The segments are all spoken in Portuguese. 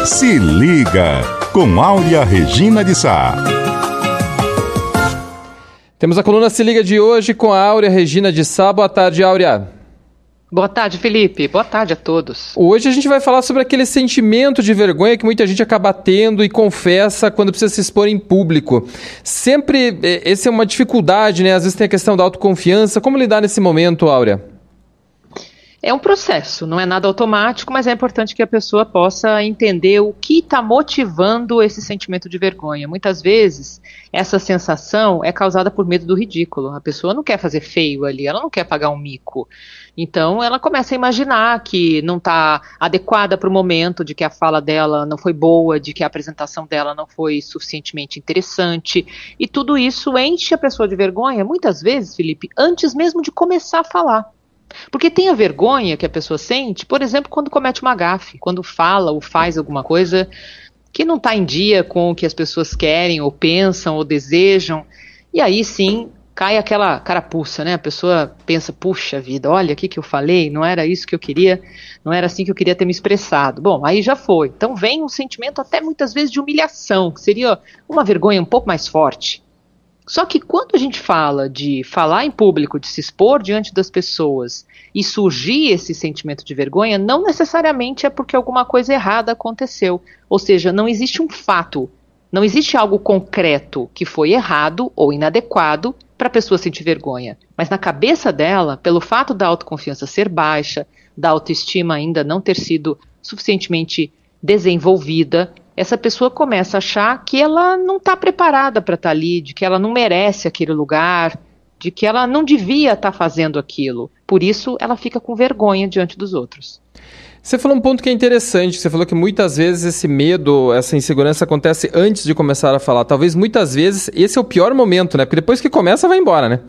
Se liga, com Áurea Regina de Sá. Temos a coluna Se Liga de hoje com a Áurea Regina de Sá. Boa tarde, Áurea. Boa tarde, Felipe. Boa tarde a todos. Hoje a gente vai falar sobre aquele sentimento de vergonha que muita gente acaba tendo e confessa quando precisa se expor em público. Sempre, essa é uma dificuldade, né? Às vezes tem a questão da autoconfiança. Como lidar nesse momento, Áurea? É um processo, não é nada automático, mas é importante que a pessoa possa entender o que está motivando esse sentimento de vergonha. Muitas vezes, essa sensação é causada por medo do ridículo. A pessoa não quer fazer feio ali, ela não quer pagar um mico. Então, ela começa a imaginar que não está adequada para o momento, de que a fala dela não foi boa, de que a apresentação dela não foi suficientemente interessante. E tudo isso enche a pessoa de vergonha, muitas vezes, Felipe, antes mesmo de começar a falar. Porque tem a vergonha que a pessoa sente, por exemplo, quando comete uma gafe, quando fala ou faz alguma coisa que não está em dia com o que as pessoas querem, ou pensam, ou desejam, e aí sim cai aquela carapuça, né? A pessoa pensa, puxa vida, olha o que eu falei, não era isso que eu queria, não era assim que eu queria ter me expressado. Bom, aí já foi. Então vem um sentimento até muitas vezes de humilhação, que seria uma vergonha um pouco mais forte. Só que quando a gente fala de falar em público, de se expor diante das pessoas e surgir esse sentimento de vergonha, não necessariamente é porque alguma coisa errada aconteceu. Ou seja, não existe um fato, não existe algo concreto que foi errado ou inadequado para a pessoa sentir vergonha. Mas na cabeça dela, pelo fato da autoconfiança ser baixa, da autoestima ainda não ter sido suficientemente desenvolvida, essa pessoa começa a achar que ela não está preparada para estar ali, de que ela não merece aquele lugar, de que ela não devia estar fazendo aquilo. Por isso, ela fica com vergonha diante dos outros. Você falou um ponto que é interessante, você falou que muitas vezes esse medo, essa insegurança acontece antes de começar a falar. Talvez muitas vezes esse é o pior momento, né? Porque depois que começa, vai embora, né?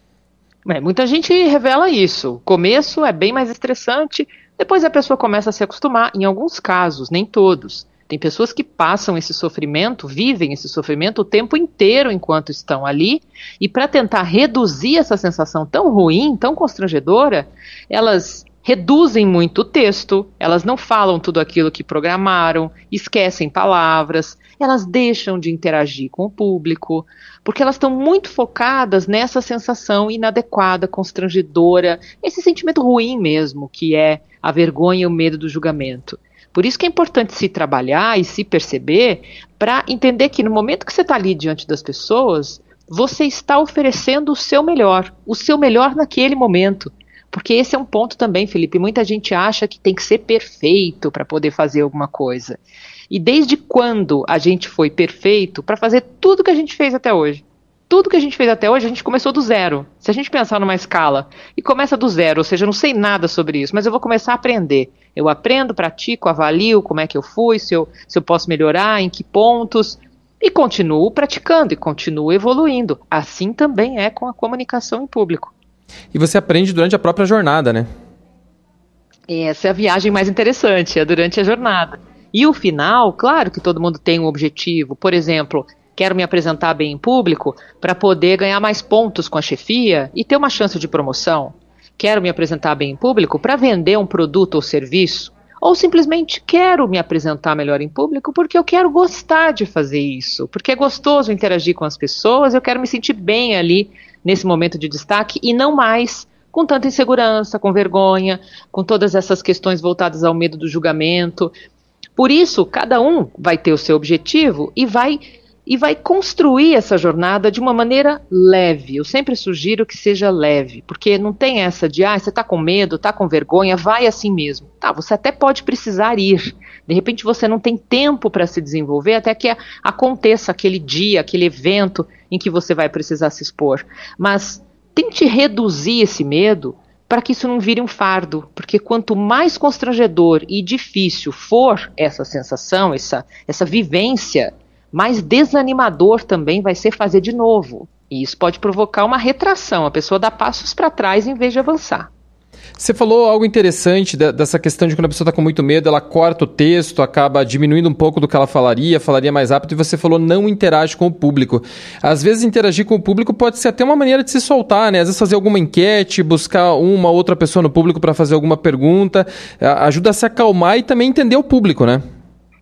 Muita gente revela isso. O começo é bem mais estressante, depois a pessoa começa a se acostumar. Em alguns casos, nem todos. Tem pessoas que passam esse sofrimento, vivem esse sofrimento o tempo inteiro enquanto estão ali, e para tentar reduzir essa sensação tão ruim, tão constrangedora, elas reduzem muito o texto, elas não falam tudo aquilo que programaram, esquecem palavras, elas deixam de interagir com o público, porque elas estão muito focadas nessa sensação inadequada, constrangedora, esse sentimento ruim mesmo, que é a vergonha e o medo do julgamento. Por isso que é importante se trabalhar e se perceber para entender que no momento que você está ali diante das pessoas, você está oferecendo o seu melhor naquele momento. Porque esse é um ponto também, Felipe, muita gente acha que tem que ser perfeito para poder fazer alguma coisa. E desde quando a gente foi perfeito para fazer tudo que a gente fez até hoje? Tudo que a gente fez até hoje, a gente começou do zero. Se a gente pensar numa escala e começa do zero, ou seja, eu não sei nada sobre isso, mas eu vou começar a aprender. Eu aprendo, pratico, avalio como é que eu fui, se eu posso melhorar, em que pontos, e continuo praticando e continuo evoluindo. Assim também é com a comunicação em público. E você aprende durante a própria jornada, né? Essa é a viagem mais interessante, é durante a jornada. E o final, claro que todo mundo tem um objetivo. Por exemplo, quero me apresentar bem em público para poder ganhar mais pontos com a chefia e ter uma chance de promoção. Quero me apresentar bem em público para vender um produto ou serviço. Ou simplesmente quero me apresentar melhor em público porque eu quero gostar de fazer isso. Porque é gostoso interagir com as pessoas, eu quero me sentir bem ali nesse momento de destaque e não mais com tanta insegurança, com vergonha, com todas essas questões voltadas ao medo do julgamento. Por isso, cada um vai ter o seu objetivo e vai construir essa jornada de uma maneira leve. Eu sempre sugiro que seja leve, porque não tem essa de, você está com medo, está com vergonha, vai assim mesmo. Tá, você até pode precisar ir. De repente você não tem tempo para se desenvolver até que aconteça aquele dia, aquele evento em que você vai precisar se expor. Mas tente reduzir esse medo para que isso não vire um fardo, porque quanto mais constrangedor e difícil for essa sensação, essa vivência, mais desanimador também vai ser fazer de novo. E isso pode provocar uma retração, a pessoa dá passos para trás em vez de avançar. Você falou algo interessante dessa questão de quando a pessoa está com muito medo, ela corta o texto, acaba diminuindo um pouco do que ela falaria mais rápido, e você falou não interage com o público. Às vezes interagir com o público pode ser até uma maneira de se soltar, né? Às vezes fazer alguma enquete, buscar uma outra pessoa no público para fazer alguma pergunta, ajuda a se acalmar e também entender o público, né?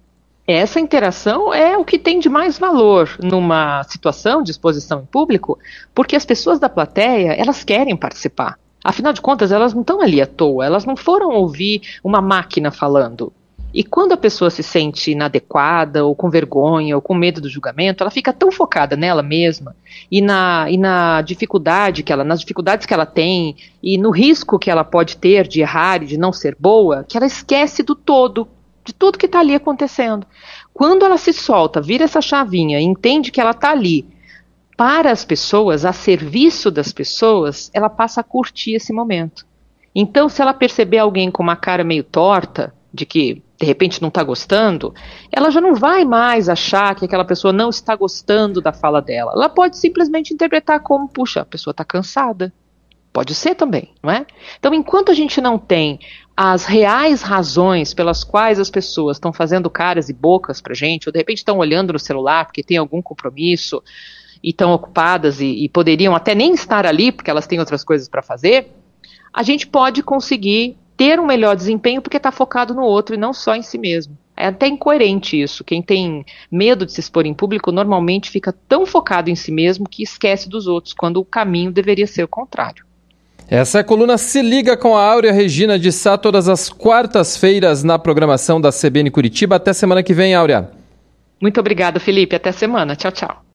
Essa interação é o que tem de mais valor numa situação de exposição em público, porque as pessoas da plateia, elas querem participar. Afinal de contas, elas não estão ali à toa, elas não foram ouvir uma máquina falando. E quando a pessoa se sente inadequada, ou com vergonha, ou com medo do julgamento, ela fica tão focada nela mesma e nas dificuldades que ela tem e no risco que ela pode ter de errar e de não ser boa, que ela esquece do todo, de tudo que está ali acontecendo. Quando ela se solta, vira essa chavinha e entende que ela está ali para as pessoas, a serviço das pessoas, ela passa a curtir esse momento. Então, se ela perceber alguém com uma cara meio torta, de que de repente não está gostando, ela já não vai mais achar que aquela pessoa não está gostando da fala dela. Ela pode simplesmente interpretar como, puxa, a pessoa está cansada. Pode ser também, não é? Então, enquanto a gente não tem as reais razões pelas quais as pessoas estão fazendo caras e bocas pra gente, ou de repente estão olhando no celular porque tem algum compromisso e estão ocupadas e poderiam até nem estar ali porque elas têm outras coisas para fazer, a gente pode conseguir ter um melhor desempenho porque está focado no outro e não só em si mesmo. É até incoerente isso. Quem tem medo de se expor em público normalmente fica tão focado em si mesmo que esquece dos outros, quando o caminho deveria ser o contrário. Essa é a coluna Se Liga com a Áurea Regina de Sá, todas as quartas-feiras na programação da CBN Curitiba. Até semana que vem, Áurea. Muito obrigada, Felipe. Até semana. Tchau, tchau.